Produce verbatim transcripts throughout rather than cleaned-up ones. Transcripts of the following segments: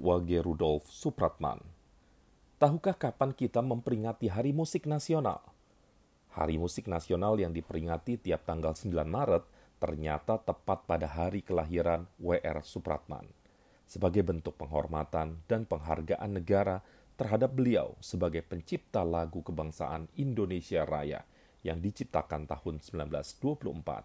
Wage Rudolf Supratman. Tahukah kapan kita memperingati Hari Musik Nasional? Hari Musik Nasional yang diperingati tiap tanggal sembilan Maret ternyata tepat pada hari kelahiran W R Supratman. Sebagai bentuk penghormatan dan penghargaan negara terhadap beliau sebagai pencipta lagu kebangsaan Indonesia Raya yang diciptakan tahun sembilan belas dua puluh empat.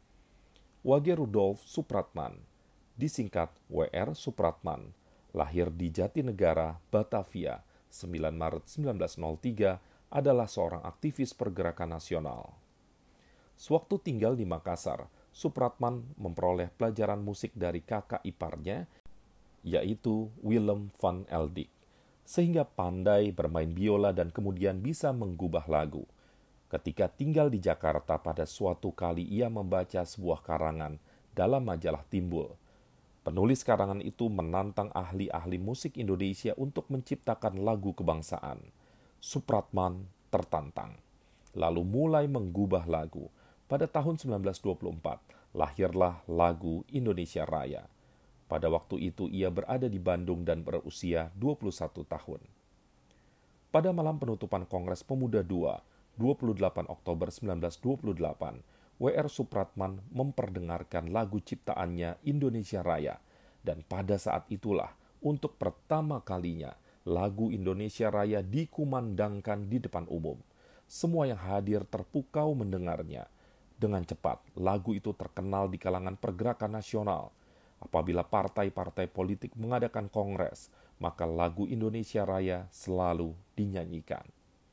Wage Rudolf Supratman, disingkat W R Supratman, lahir di Jatinegara, Batavia, sembilan Maret sembilan belas nol tiga, adalah seorang aktivis pergerakan nasional. Sewaktu tinggal di Makassar, Supratman memperoleh pelajaran musik dari kakak iparnya, yaitu Willem van Eldik, sehingga pandai bermain biola dan kemudian bisa menggubah lagu. Ketika tinggal di Jakarta, pada suatu kali ia membaca sebuah karangan dalam majalah Timbul. Penulis karangan itu menantang ahli-ahli musik Indonesia untuk menciptakan lagu kebangsaan. Supratman tertantang, lalu mulai menggubah lagu. Pada tahun sembilan belas dua puluh empat, lahirlah lagu Indonesia Raya. Pada waktu itu ia berada di Bandung dan berusia dua puluh satu tahun. Pada malam penutupan Kongres Pemuda dua, dua puluh delapan Oktober sembilan belas dua puluh delapan, W R Supratman memperdengarkan lagu ciptaannya Indonesia Raya, dan pada saat itulah untuk pertama kalinya lagu Indonesia Raya dikumandangkan di depan umum. Semua yang hadir terpukau mendengarnya. Dengan cepat, lagu itu terkenal di kalangan pergerakan nasional. Apabila partai-partai politik mengadakan kongres, maka lagu Indonesia Raya selalu dinyanyikan.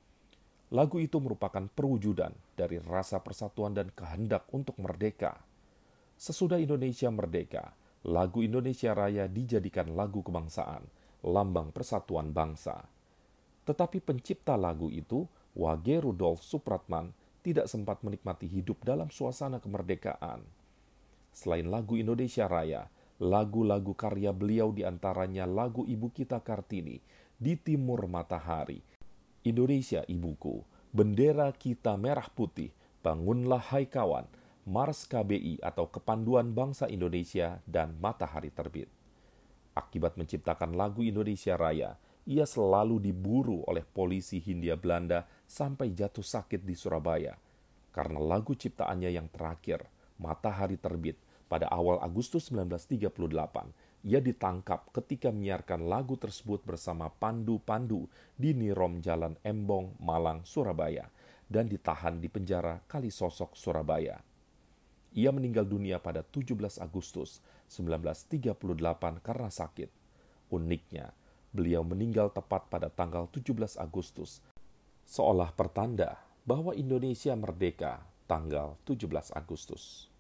Lagu itu merupakan perwujudan dari rasa persatuan dan kehendak untuk merdeka. Sesudah Indonesia merdeka, lagu Indonesia Raya dijadikan lagu kebangsaan, lambang persatuan bangsa. Tetapi pencipta lagu itu, Wage Rudolf Supratman, tidak sempat menikmati hidup dalam suasana kemerdekaan. Selain lagu Indonesia Raya, lagu-lagu karya beliau diantaranya lagu Ibu Kita Kartini, Di Timur Matahari, Indonesia Ibuku, Bendera Kita Merah Putih, Bangunlah Hai Kawan, Mars K B I atau Kepanduan Bangsa Indonesia, dan Matahari Terbit. Akibat menciptakan lagu Indonesia Raya, ia selalu diburu oleh polisi Hindia Belanda sampai jatuh sakit di Surabaya. Karena lagu ciptaannya yang terakhir, Matahari Terbit, pada awal Agustus sembilan belas tiga puluh delapan, ia ditangkap ketika menyiarkan lagu tersebut bersama Pandu-Pandu di Nirom Jalan Embong, Malang, Surabaya, dan ditahan di penjara Kalisosok, Surabaya. Ia meninggal dunia pada tujuh belas Agustus sembilan belas tiga puluh delapan karena sakit. Uniknya, beliau meninggal tepat pada tanggal tujuh belas Agustus, seolah pertanda bahwa Indonesia merdeka tanggal tujuh belas Agustus.